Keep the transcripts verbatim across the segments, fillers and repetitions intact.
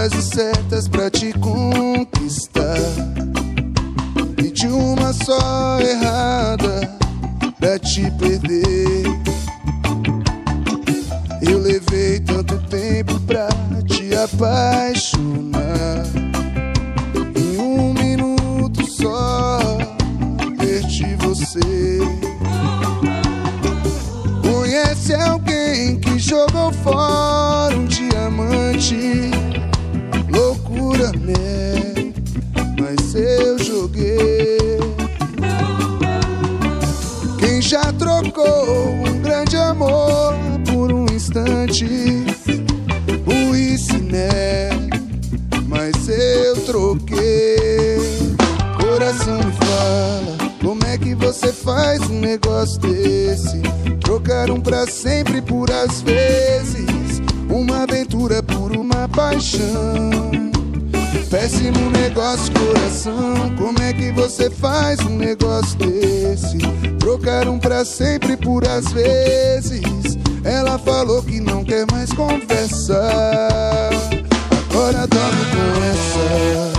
frases certas pra te conquistar, e de uma só errada pra te perder. Eu levei tanto tempo pra te apaixonar, em um minuto só perdi você. Conhece alguém que jogou fora um diamante? Loucura, né? Mas eu joguei. Quem já trocou um grande amor por um instante? Burrice, né? Mas eu troquei. Coração me fala, como é que você faz um negócio desse? Trocar um pra sempre por às vezes, uma aventura por uma paixão. Péssimo negócio, coração, como é que você faz um negócio desse? Trocar um pra sempre por às vezes. Ela falou que não quer mais conversar, agora dorme com essa.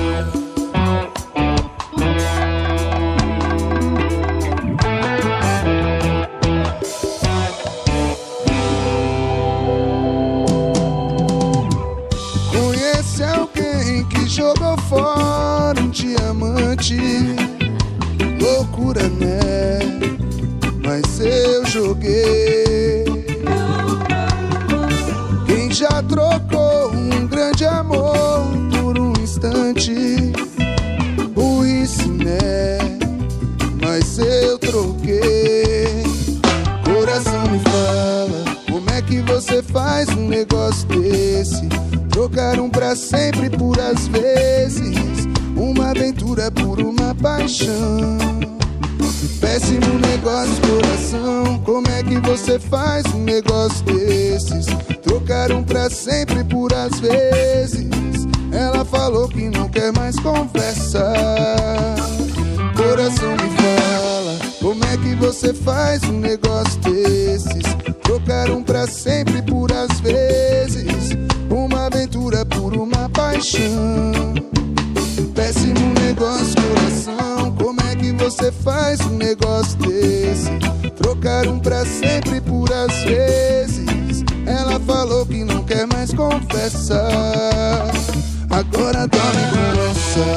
Jogou fora um diamante, loucura, né? Mas eu joguei. Quem já trocou um grande amor por um instante? Burrice, né? Mas eu troquei. Coração me fala, como é que você faz um negócio desse? Trocar um pra sempre por às vezes, uma aventura por uma paixão. Péssimo negócio, coração, como é que você faz um negócio desses? Trocar um pra sempre por às vezes. Ela falou que não quer mais conversar. Coração me fala, como é que você faz um negócio desses? Trocar um pra sempre por às vezes, uma aventura por uma paixão. Péssimo negócio, coração, como é que você faz um negócio desse? Trocar um pra sempre por às vezes. Ela falou que não quer mais conversar, agora dorme com essa.